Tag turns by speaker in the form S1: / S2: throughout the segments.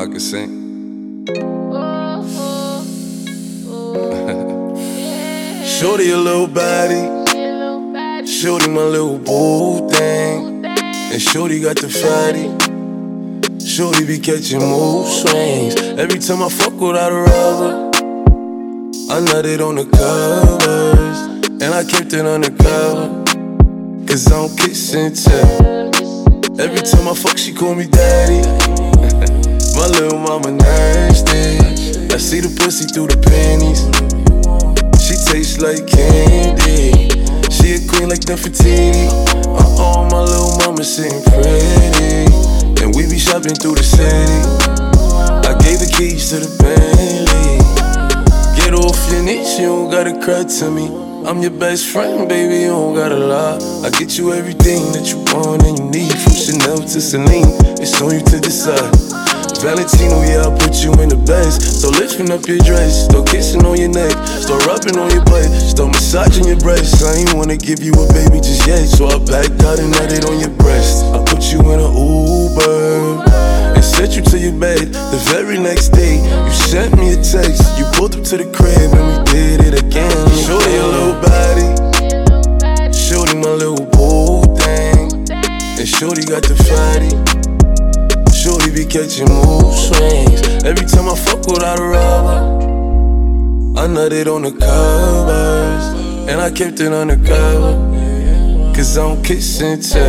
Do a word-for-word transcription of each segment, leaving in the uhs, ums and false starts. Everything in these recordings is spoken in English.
S1: I can sing. Shorty a little body, shorty my little boo thing, and shorty got the fatty. Shorty be catching mood swings. Every time I fuck without a rubber, I nutted on the covers, and I kept it undercover, cause I don't kiss and tell. Every time I fuck, she call me daddy. My little mama nasty. I see the pussy through the panties. She tastes like candy. She a queen like Nefertiti. Uh-oh, my little mama sitting pretty, and we be shopping through the city. I gave the keys to the Bentley. Get off your knees, you don't gotta cry to me. I'm your best friend, baby, you don't gotta lie. I get you everything that you want and you need, from Chanel to Celine. It's on you to decide. Valentino, yeah, I'll put you in the best. So lifting up your dress, start kissing on your neck, start rubbing on your butt, start massaging your breasts. I ain't wanna give you a baby just yet, so I backed out and nutted on your breast. I put you in an Uber and sent you to your bed. The very next day, you sent me a text. You pulled up to the crib and we did it again. Shorty a little body, shorty my little boo thing, and shorty got the fatty. Shorty be catching mood swings. Every time I fuck without a rubber, I nutted on the covers, and I kept it undercover, cause I don't kiss and tell.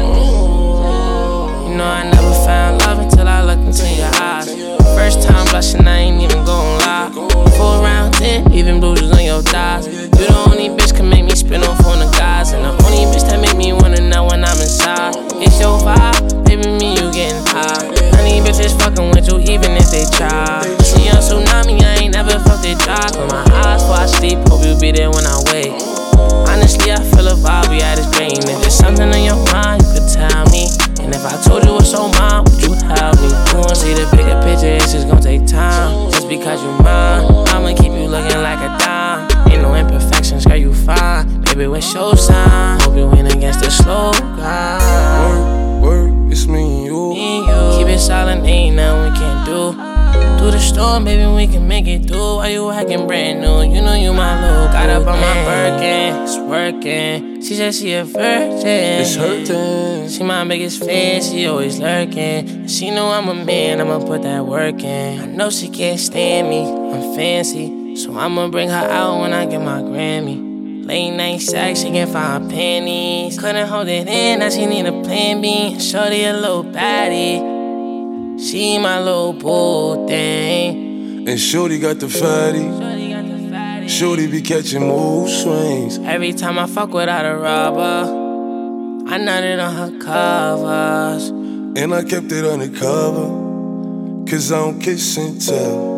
S2: You know I never found love until I looked into your eyes. First time blushing, I ain't even gon' lie. Four round ten, even bruises on your thighs. You the only bitch can make me spin off on the guys, and the only bitch that make me wanna know when I'm inside. It's your vibe, baby, me you getting high. Honey bitches fucking with you even if they try. See on tsunami, I ain't never felt it dry. Close my eyes before I sleep, hope you be there when I wake. Honestly, I feel a vibe, we had this brain. If there's something on your mind, you could tell me. And if I told you what's on mine, would you help me? You won't see the bigger picture, it's just gon' take time. Just because you mine, I'ma keep you looking like a dime. Ain't no imperfections, girl, you fine. Baby, what's your sign? Hope you win against the slow guy.
S1: Work, work, it's me and you.
S2: Me and you. Keep it silent, ain't nothing we can't do. Through the storm, baby, we can make it through. Why you acting brand new? You know you my little. Got up on my Birkin, it's working. She said she a virgin.
S1: It's hurting.
S2: She my biggest fan, she always lurking. She know I'm a man, I'ma put that work in. I know she can't stand me, I'm fancy, so I'ma bring her out when I get my Grammy. Late night sex, she can't find panties. Couldn't hold it in, now she need a plan B. Shorty a little baddie, she my little boo thing,
S1: and shorty got the fatty. Shorty be catching mood swings.
S2: Every time I fuck without a rubber, I nutted on her covers,
S1: and I kept it undercover, cause I don't kiss and tell.